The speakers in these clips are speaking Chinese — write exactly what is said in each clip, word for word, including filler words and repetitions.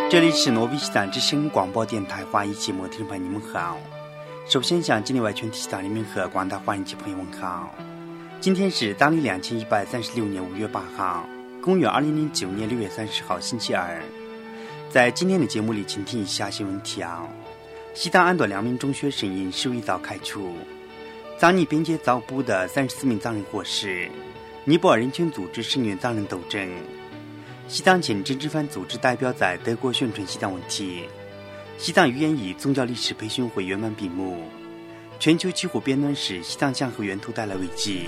这里是挪威西藏之声广播电台华语节目，听众朋友你们好。首先向境内外全体西藏人民和广大华人朋友问好。今天是当历两千一百三十六年五月八号，公元二零零九年六月三十号星期二。在今天的节目里，请听以下新闻提要：西藏安多两名中学生因示威遭开除；藏尼边界遭捕的三十四名藏人获释；尼泊尔人权组织声援藏人斗争；西藏前政治犯组织代表在德国宣传西藏问题；西藏语言与宗教历史培训会圆满闭幕；全球气候变暖使西藏向和源头带来危机。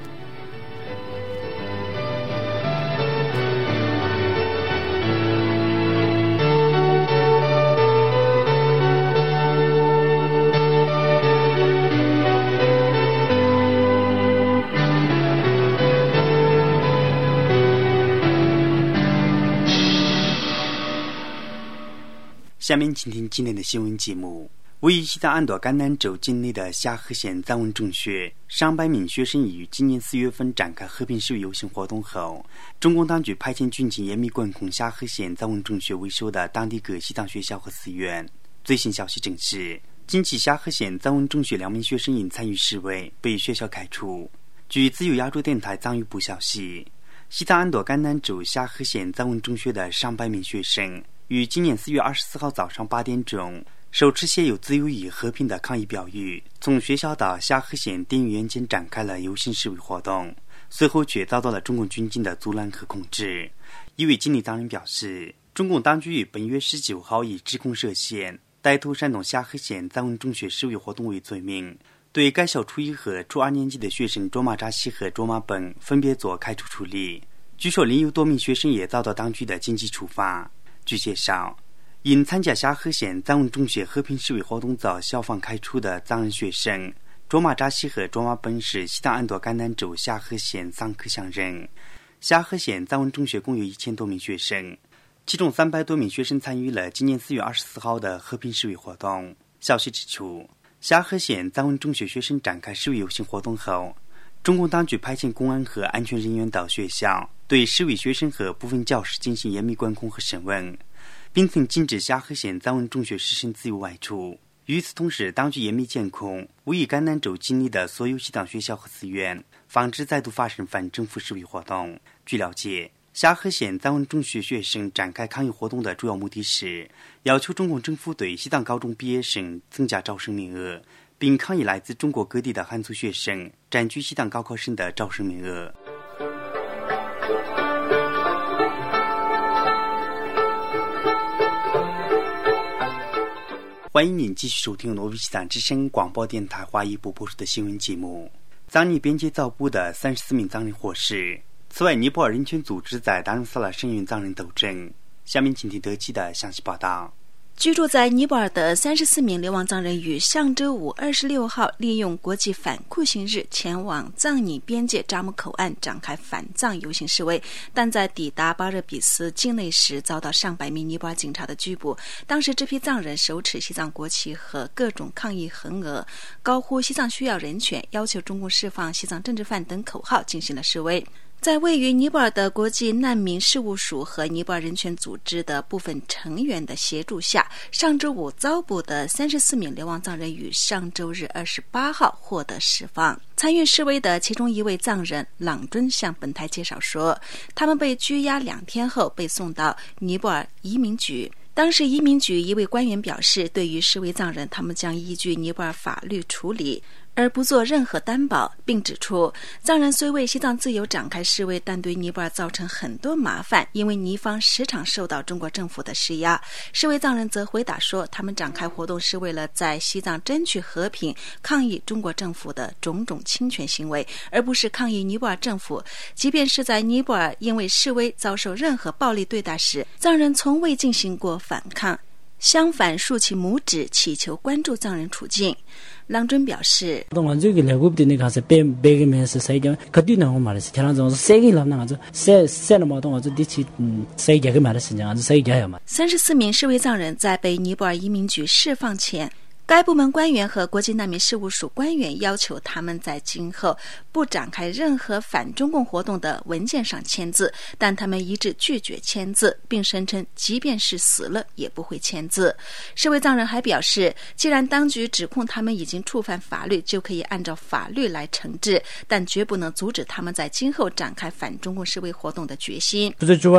下面请听今天的新闻节目。位于西藏安多甘南州境内的夏河县藏文中学，上百名学生于今年四月份展开和平示威游行活动后，中共当局派遣军警严密管控夏河县藏文中学为首的当地各西藏学校和寺院。最新消息证实，近期夏河县藏文中学两名学生因参与示威被学校开除。据自由亚洲电台藏语部消息，西藏安多甘南州夏河县藏文中学的上百名学生于今年四月二十四号早上八点钟，手持写有自由与和平的抗议标语，从学校到夏河县电影院间展开了游行示威活动，随后却遭到了中共军警的阻拦和控制。一位境内藏人表示，中共当局于本月十九号以指控涉嫌带头煽动夏河县藏文中学示威活动为罪名，对该校初一和初二年级的学生卓玛扎西和卓玛本分别做开除处理。据说另有多名学生也遭到当局的经济处罚。据介绍，因参加夏河县藏文中学和平示威活动遭校方开除的藏人学生卓玛扎西和卓玛本是西藏安多甘南州夏河县桑克乡人。夏河县藏文中学共有一千多名学生，其中三百多名学生参与了今年四月二十四号的和平示威活动。消息指出，夏河县藏文中学学生展开示威游行活动后，中共当局派遣公安和安全人员到学校，对示威学生和部分教师进行严密管控和审问，并曾禁止夏河县藏文中学师生自由外出。与此同时，当局严密监控位于甘南州境内的所有西藏学校和寺院，防止再度发生反政府示威活动。据了解，夏河县藏文中学学生展开抗议活动的主要目的是要求中共政府对西藏高中毕业生增加招生名额，并抗议来自中国各地的汉族学生占据西藏高考生的招生名额。欢迎您继续收听挪威西藏之声广播电台华语部播出的新闻节目。藏尼边界遭捕的三十四名藏人获释。此外，尼泊尔人权组织在达鲁萨拉声援藏人斗争。下面请听德基的详细报道。 居住在尼泊尔的三十四名流亡藏人于上周五二十六号利用国际反酷刑日前往藏尼边界扎木口岸展开反藏游行示威，但在抵达巴热比斯境内时遭到上百名尼泊尔警察的拘捕。当时这批藏人手持西藏国旗和各种抗议横额，高呼西藏需要人权，要求中共释放西藏政治犯等口号进行了示威。在位于尼泊尔的国际难民事务署和尼泊尔人权组织的部分成员的协助下，上周五遭捕的三十四名流亡藏人于上周日二十八号获得释放。参与示威的其中一位藏人朗尊向本台介绍说，他们被拘押两天后被送到尼泊尔移民局。当时移民局一位官员表示，对于示威藏人，他们将依据尼泊尔法律处理，而不做任何担保，并指出藏人虽为西藏自由展开示威，但对尼泊尔造成很多麻烦，因为尼方时常受到中国政府的施压。示威藏人则回答说，他们展开活动是为了在西藏争取和平，抗议中国政府的种种侵权行为，而不是抗议尼泊尔政府。即便是在尼泊尔因为示威遭受任何暴力对待时，藏人从未进行过反抗，相反竖起拇指祈求关注藏人处境。郎尊表示，三十四名示威藏人在被尼泊尔移民局释放前该部门官员和国际难民事务署官员要求他们在今后不展开任何反中共活动的文件上签字，但他们一致拒绝签字，并声称即便是死了也不会签字。示威藏人还表示，既然当局指控他们已经触犯法律，就可以按照法律来惩治，但绝不能阻止他们在今后展开反中共示威活动的决心。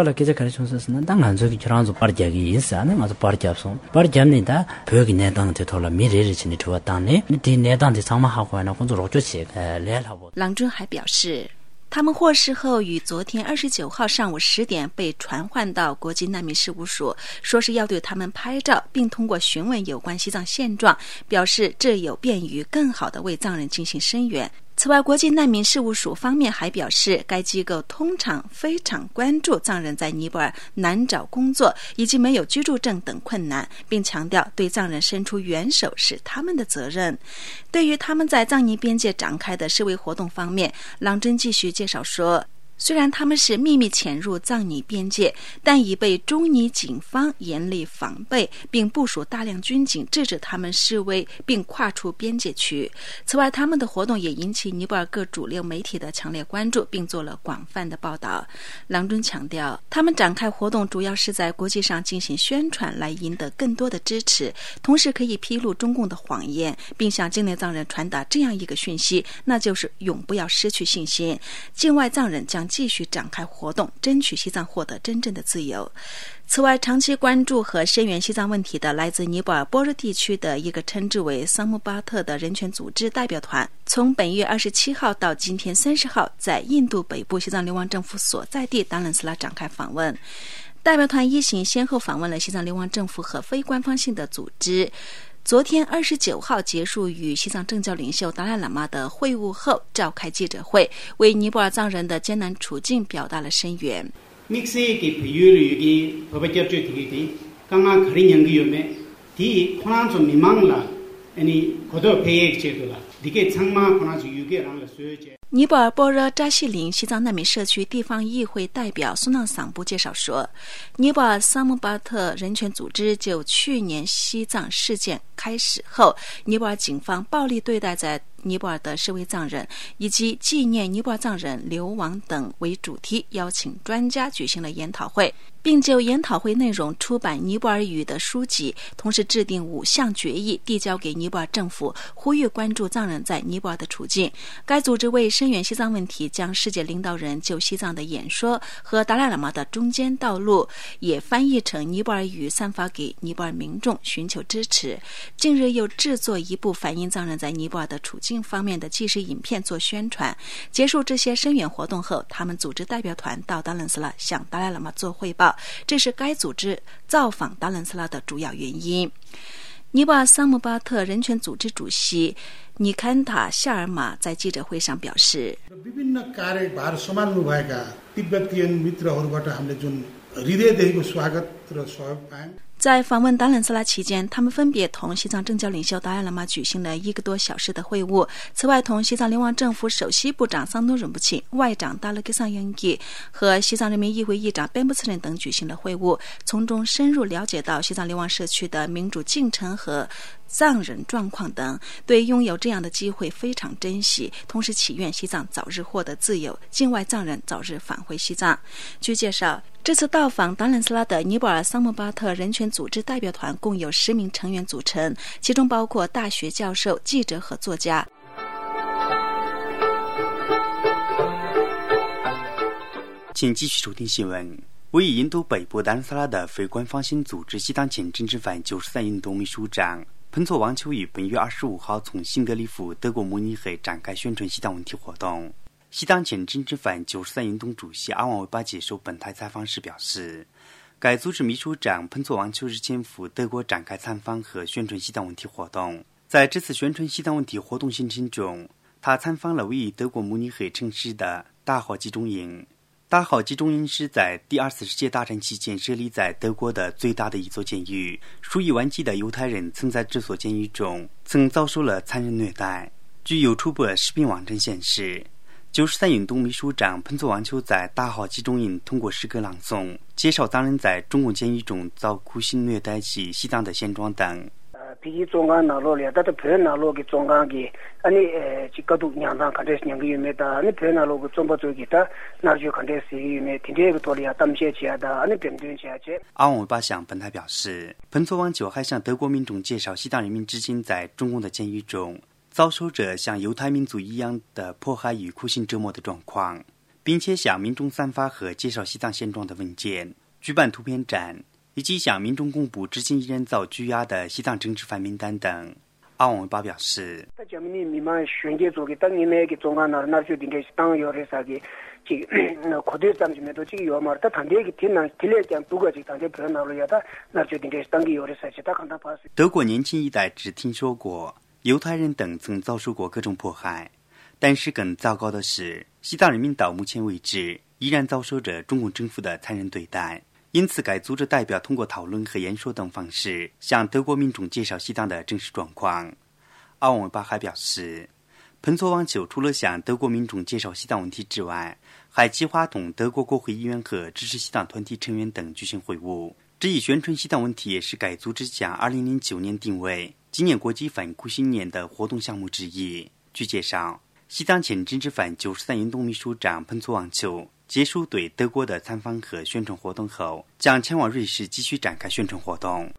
郎中还表示，他们获释后于昨天二十九号上午十点被传唤到国际难民事务所，说是要对他们拍照，并通过询问有关西藏现状，表示这有便于更好地为藏人进行声援。此外，国际难民事务署方面还表示，该机构通常非常关注藏人在尼泊尔难找工作以及没有居住证等困难，并强调对藏人伸出援手是他们的责任。对于他们在藏尼边界展开的示威活动方面，郎真继续介绍说，虽然他们是秘密潜入藏尼边界，但已被中尼警方严厉防备，并部署大量军警制止他们示威并跨出边界区。此外，他们的活动也引起尼泊尔各主流媒体的强烈关注，并做了广泛的报道。郎中强调，他们展开活动主要是在国际上进行宣传，来赢得更多的支持，同时可以披露中共的谎言，并向境内藏人传达这样一个讯息，那就是永不要失去信心，境外藏人将继续展开活动，争取西藏获得真正的自由。此外，长期关注和声援西藏问题的来自尼泊尔波热地区的一个称之为桑姆巴特的人权组织代表团，从本月二十七号到今天三十号，在印度北部西藏流亡政府所在地达兰斯拉展开访问。代表团一行先后访问了西藏流亡政府和非官方性的组织。昨天二十九号结束与西藏政教领袖达赖喇嘛的会晤后，召开记者会，为尼泊尔藏人的艰难处境表达了声援。尼泊尔波热扎西林西藏难民社区地方议会代表苏纳桑布介绍说，尼泊尔桑姆巴特人权组织就去年西藏事件开始后，尼泊尔警方暴力对待在尼泊尔的示威藏人以及纪念尼泊尔藏人流亡等为主题，邀请专家举行了研讨会，并就研讨会内容出版尼泊尔语的书籍，同时制定五项决议递交给尼泊尔政府，呼吁关注藏人在尼泊尔的处境。该组织为声援西藏问题，将世界领导人就西藏的演说和达赖喇嘛的中间道路也翻译成尼泊尔语，散发给尼泊尔民众，寻求支持。近日又制作一部反映藏人在尼泊尔的处境方面的纪实影片做宣传。结束这些声援活动后，他们组织代表团到达兰斯拉向达赖喇嘛做汇报，这是该组织造访达兰斯拉的主要原因。尼泊尔桑姆巴特人权组织主席尼坎塔夏尔马在记者会上表示，在访问达兰斯拉期间，他们分别同西藏政教领袖达赖喇嘛举行了一个多小时的会晤。此外，同西藏流亡政府首席部长桑东仁布钦、外长达勒格桑英吉和西藏人民议会议长班布次仁等举行了会晤，从中深入了解到西藏流亡社区的民主进程和藏人状况等，对拥有这样的机会非常珍惜，同时祈愿西藏早日获得自由，境外藏人早日返回西藏。据介绍，这次到访达兰斯拉的尼泊尔桑姆巴特人权组织代表团共有十名成员组成，其中包括大学教授、记者和作家。 请继续收听新闻。位于印度北部达兰斯拉的非官方性组织西藏前政治犯九十三运动秘书长彭佐旺丘于本月二十五号从新德里赴德国慕尼黑展开宣传西藏问题活动。西藏前政治犯九十三运动主席阿旺维巴接受本台采访时表示，该组织秘书长彭佐旺丘日前赴德国展开参访和宣传西藏问题活动。在这次宣传西藏问题活动行程中，他参访了位于德国慕尼黑城市的大号集中营。大号集中营是在第二次世界大战期间设立在德国的最大的一座监狱，数以万计的犹太人曾在这所监狱中曾遭受了残忍虐待。据有初步视频网站显示，九十三运动秘书长彭佐旺丘在大号集中营通过诗歌朗诵，介绍藏人在中共监狱中遭酷刑虐待及西藏的现状等。 디기 종간 나로래 다도 변나로기 종간기 아니 지가도 냥당 간데스 냥기메다 아니 변나로고 좀버저기다 나주 간데스 유메 딘데고 돌이야 담셰치야다 아니 변변치야체。 阿旺维巴向本台表示，彭佐旺久还向德国民众介绍西藏人民至今在中共的监狱中遭受着像犹太民族一样的迫害与酷刑折磨的状况，并且向民众散发和介绍西藏现状的文件，举办图片展，以及向民众公布至今依然遭拘押的西藏政治犯名单等。阿旺维巴表示，德国年轻一代只听说过犹太人等曾遭受过各种迫害，但是更糟糕的是，西藏人民到目前为止依然遭受着中共政府的残忍对待。因此该组织代表通过讨论和演说等方式向德国民众介绍西藏的真实状况。阿旺维巴还表示，彭佐旺久除了向德国民众介绍西藏问题之外，还计划同德国国会议员和支持西藏团体成员等举行会晤。这一宣传西藏问题也是该组织将二零零九年定为今年国际反酷刑年的活动项目之一。据介绍，西藏前政治犯九十三运动秘书长彭佐旺久结束对德国的参访和宣传活动后，将前往瑞士继续展开宣传活动。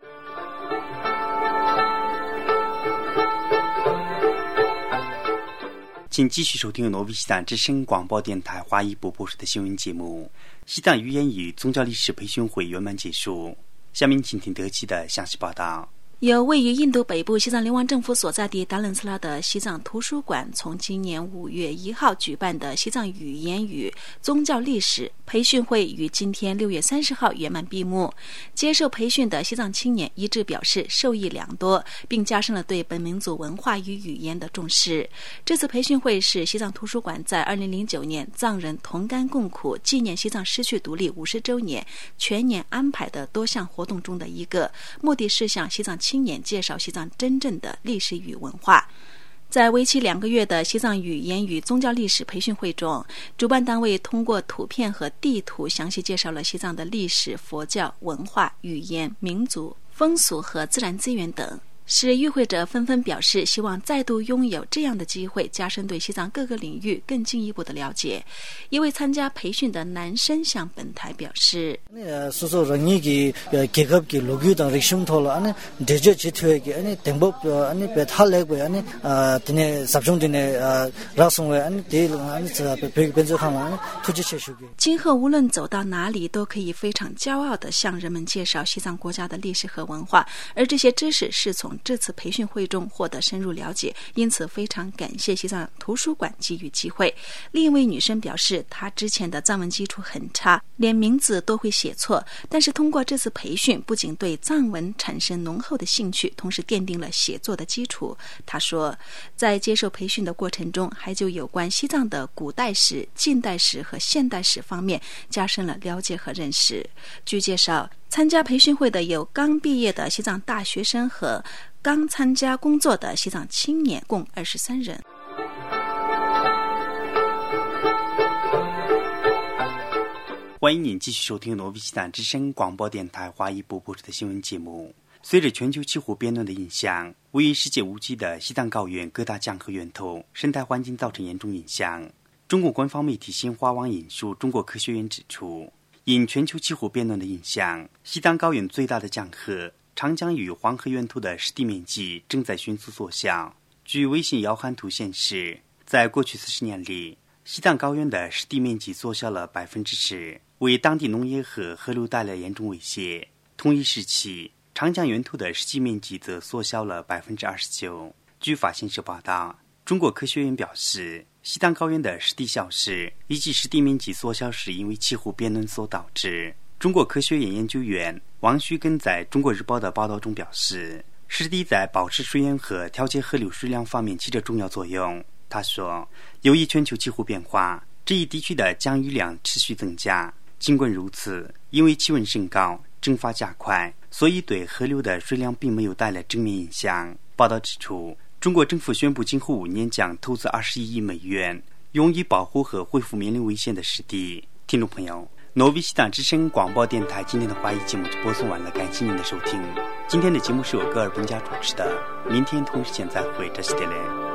请继续收听挪威西藏之声广播电台华语播播出的新闻节目。西藏语言与宗教历史培训会圆满结束，下面请听德奇的详细报道。 由位于印度北部西藏流亡政府所在地达伦斯拉的西藏图书馆，从今年五月一号举办的西藏语言与宗教历史培训会于今天六月三十号圆满闭幕。接受培训的西藏青年一致表示受益良多，并加深了对本民族文化与语言的重视。这次培训会是西藏图书馆在二零零九年藏人同甘共苦纪念西藏失去独立五十周年全年安排的多项活动中的一个，目的是向西藏青年介绍西藏真正的历史与文化。在为期两个月的西藏语言与宗教历史培训会中，主办单位通过图片和地图详细介绍了西藏的历史、佛教、文化、语言、民族、风俗和自然资源等，使与会者纷纷表示希望再度拥有这样的机会，加深对西藏各个领域更进一步的了解。一位参加培训的男生向本台表示，今后无论走到哪里，都可以非常骄傲地向人们介绍西藏国家的历史和文化，而这些知识是从这次培训会中获得深入了解，因此非常感谢西藏图书馆给予机会。另一位女生表示，她之前的藏文基础很差，连名字都会写错，但是通过这次培训，不仅对藏文产生浓厚的兴趣，同时奠定了写作的基础。她说，在接受培训的过程中，还就有关西藏的古代史、近代史和现代史方面加深了了解和认识。据介绍，参加培训会的有刚毕业的西藏大学生和刚参加工作的西藏青年，共二十三人。 欢迎您继续收听挪威西藏之声广播电台华语播播出的新闻节目。随着全球气候变暖的影响，位于世界屋脊的西藏高原各大江河源头生态环境造成严重影响。中国官方媒体新华网引述中国科学院指出，因全球气候变暖的影响，西藏高原最大的江河长江与黄河源头的湿地面积正在迅速缩小。据微信遥感图显示，在过去四十年里，西藏高原的湿地面积缩小了百分之十，为当地农业和河流带来严重威胁。同一时期，长江源头的湿地面积则缩小了百分之二十九。据法新社报道，中国科学院表示，西藏高原的湿地消失以及湿地面积缩小是因为气候变暖所导致。中国科学院研究员王旭根在中国日报的报道中表示，湿地在保持水源和调节河流水量方面起着重要作用。他说，由于全球气候变化，这一地区的降雨量持续增加。尽管如此，因为气温升高，蒸发加快，所以对河流的水量并没有带来正面影响。报道指出，中国政府宣布今后五年将投资二十一亿美元，用于保护和恢复面临危险的湿地。听众朋友， 挪威西党之声广播电台今天的华语节目就播送完了，感谢您的收听。今天的节目是由戈尔本家主持的，明天同时间再会，这是点嘞。